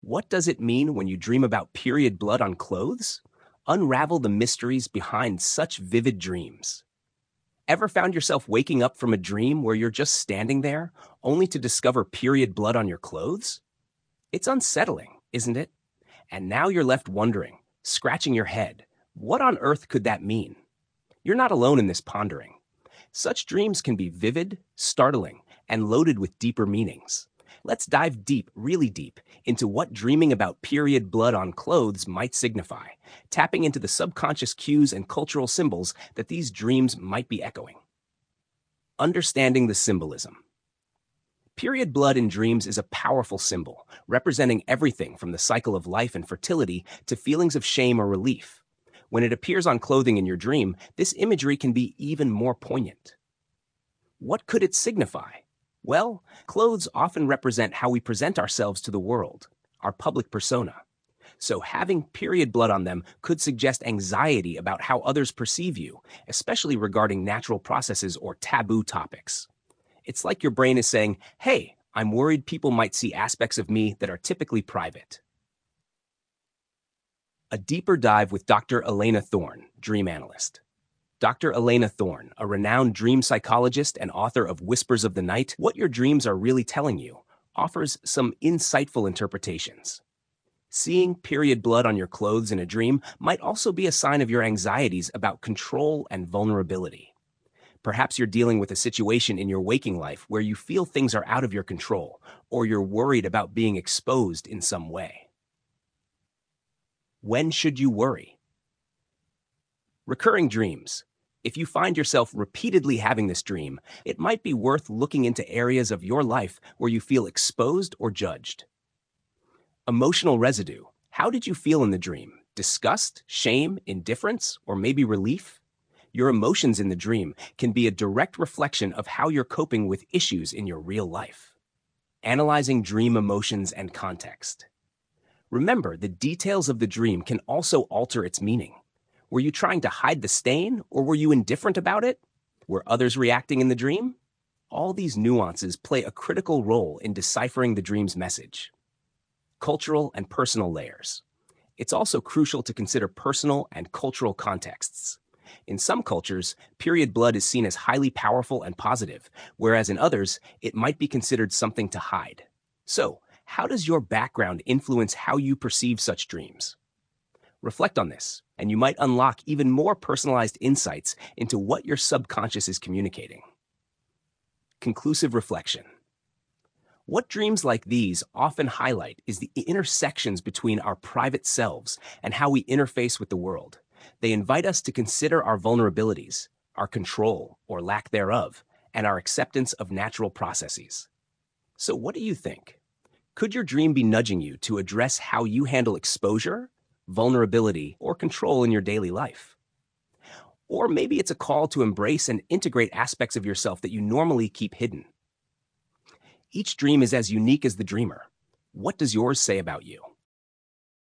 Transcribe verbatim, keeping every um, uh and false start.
What does it mean when you dream about period blood on clothes? Unravel the mysteries behind such vivid dreams. Ever found yourself waking up from a dream where you're just standing there, only to discover period blood on your clothes? It's unsettling, isn't it? And now you're left wondering, scratching your head, what on earth could that mean? You're not alone in this pondering. Such dreams can be vivid, startling, and loaded with deeper meanings. Let's dive deep, really deep, into what dreaming about period blood on clothes might signify, tapping into the subconscious cues and cultural symbols that these dreams might be echoing. Understanding the symbolism. Period blood in dreams is a powerful symbol, representing everything from the cycle of life and fertility to feelings of shame or relief. When it appears on clothing in your dream, this imagery can be even more poignant. What could it signify? Well, clothes often represent how we present ourselves to the world, our public persona. So having period blood on them could suggest anxiety about how others perceive you, especially regarding natural processes or taboo topics. It's like your brain is saying, hey, I'm worried people might see aspects of me that are typically private. A deeper dive with Doctor Elena Thorne, dream analyst. Doctor Elena Thorne, a renowned dream psychologist and author of Whispers of the Night, What Your Dreams Are Really Telling You, offers some insightful interpretations. Seeing period blood on your clothes in a dream might also be a sign of your anxieties about control and vulnerability. Perhaps you're dealing with a situation in your waking life where you feel things are out of your control, or you're worried about being exposed in some way. When should you worry? Recurring dreams. If you find yourself repeatedly having this dream, it might be worth looking into areas of your life where you feel exposed or judged. Emotional residue. How did you feel in the dream? Disgust, shame, indifference, or maybe relief? Your emotions in the dream can be a direct reflection of how you're coping with issues in your real life. Analyzing dream emotions and context. Remember, the details of the dream can also alter its meaning. Were you trying to hide the stain, or were you indifferent about it? Were others reacting in the dream? All these nuances play a critical role in deciphering the dream's message. Cultural and personal layers. It's also crucial to consider personal and cultural contexts. In some cultures, period blood is seen as highly powerful and positive, whereas in others, it might be considered something to hide. So, how does your background influence how you perceive such dreams? Reflect on this, and you might unlock even more personalized insights into what your subconscious is communicating. Conclusive reflection. What dreams like these often highlight is the intersections between our private selves and how we interface with the world. They invite us to consider our vulnerabilities, our control or lack thereof, and our acceptance of natural processes. So what do you think? Could your dream be nudging you to address how you handle exposure, vulnerability, or control in your daily life? Or maybe it's a call to embrace and integrate aspects of yourself that you normally keep hidden. Each dream is as unique as the dreamer. What does yours say about you?